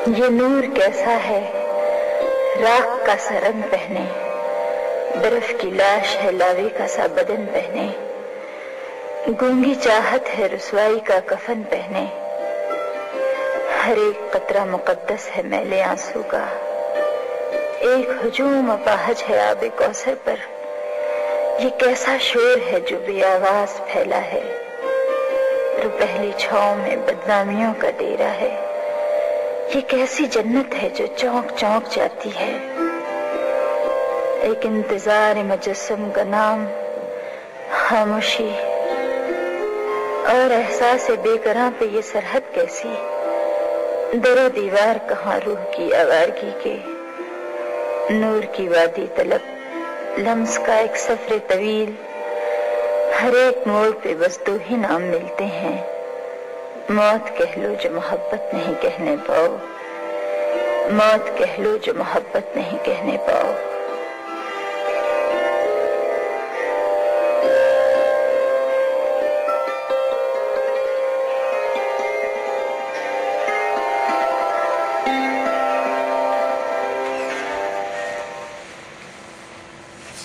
یہ نور کیسا ہے راکھ کا سا رنگ پہنے، برف کی لاش ہے لاوے کا سا بدن پہنے، گونگی چاہت ہے رسوائی کا کفن پہنے، ہر ایک قطرہ مقدس ہے میلے آنسو کا، ایک ہجوم اپاہج ہے آب کوثر پر، یہ کیسا شور ہے جو بے آواز پھیلا ہے، رو پہلی چھاؤں میں بدنامیوں کا ڈیرا ہے، یہ کیسی جنت ہے جو چونک چونک جاتی ہے، ایک انتظار مجسم کا نام خاموشی، اور احساس بے قراں پہ یہ سرحد کیسی، در و دیوار کہاں روح کی آوارگی کے، نور کی وادی طلب لمس کا ایک سفر طویل، ہر ایک موڑ پہ بس دو ہی نام ملتے ہیں، موت کہہ لو جو محبت نہیں کہنے پاؤ، موت کہہ لو جو محبت نہیں کہنے پاؤ۔